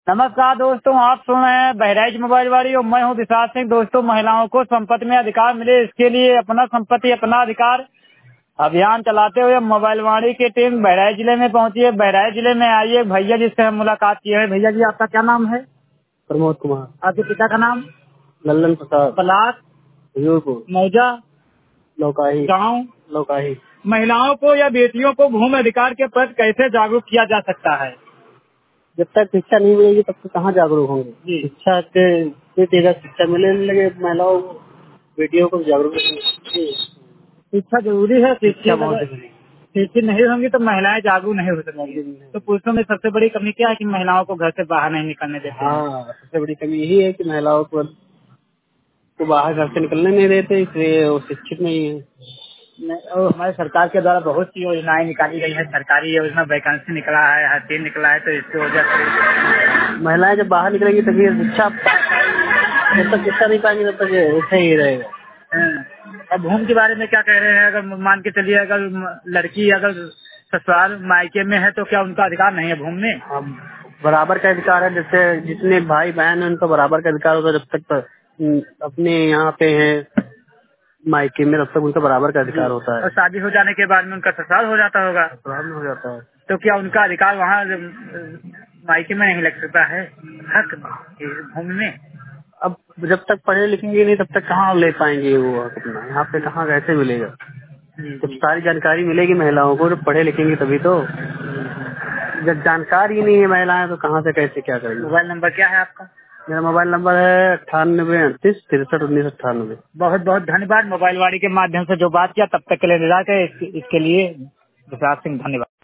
नमस्कार दोस्तों, आप सुन रहे हैं बहराइच मोबाइल वाली और मैं हूं विशाल सिंह। दोस्तों, महिलाओं को संपत्ति में अधिकार मिले, इसके लिए अपना संपत्ति अपना अधिकार अभियान चलाते हुए मोबाइल वाणी की टीम बहराइच जिले में पहुंची है। बहराइच जिले में आई एक भैया जिससे हम मुलाकात की है। भैया जी, आपका क्या नाम है? प्रमोद कुमार। आपके पिता का नाम? लल्लन प्रसाद। ब्लाक मौजा लोकाही। गाँव लोकाही। महिलाओं को या बेटियों को भूमि अधिकार के प्रति कैसे जागरूक किया जा सकता है? जब तक शिक्षा नहीं मिलेगी तब तक कहाँ जागरूक होंगे। जी। शिक्षा के शिक्षा मिलने लगे महिलाओं को, बेटियों को जागरूक। शिक्षा जरूरी है। शिक्षा बहुत जरूरी है। शिक्षित नहीं होंगी तो महिलाएं जागरूक नहीं हो सकेंगी। तो पुरुषों में सबसे बड़ी कमी क्या है कि महिलाओं को घर से बाहर नहीं निकलने देते हैं। हाँ, सबसे बड़ी कमी यही है कि महिलाओं को बाहर घर से निकलने नहीं देते, इसलिए वो शिक्षित नहीं है। और हमारे सरकार के द्वारा बहुत सी योजनाएं निकाली गई है। सरकारी योजना वैकेंसी निकला है, हर चीज निकला है, तो इसकी वजह से महिलाएं जब बाहर निकलेंगी तभी शिक्षा, जब तक शिक्षा नहीं पाएंगी तब तक ऐसे ही रहेगा। अब भूमि के बारे में क्या कह रहे हैं? अगर मान के चलिए, अगर लड़की अगर ससुराल मायके में है तो क्या उनका अधिकार नहीं है भूमि में? बराबर का अधिकार है। जैसे जितने भाई बहन है उनका बराबर का अधिकार होता है। जब तक अपने यहाँ पे है मायके में तब तक उनका बराबर का अधिकार होता है। और शादी हो जाने के बाद में उनका ससुराल हो जाता होगा। ससुराल में हो जाता है। तो क्या उनका अधिकार वहाँ मायके में नहीं लग सकता है हक भूमि में? अब जब तक पढ़े लिखेंगे नहीं तब तक कहाँ ले पाएंगे वो हक अपना। यहाँ पे कहाँ कैसे मिलेगा? जब सारी जानकारी मिलेगी महिलाओं को, जब पढ़े लिखेंगे तभी तो। जब जानकारी नहीं है महिलाएं तो कहाँ से कैसे क्या करेंगे? मोबाइल नंबर क्या है आपका? मेरा मोबाइल नंबर है 9838 63 1998। बहुत बहुत धन्यवाद। मोबाइल वाणी के माध्यम से जो बात किया, तब तक के लिए निराश है। इसके लिए विशाल सिंह, धन्यवाद।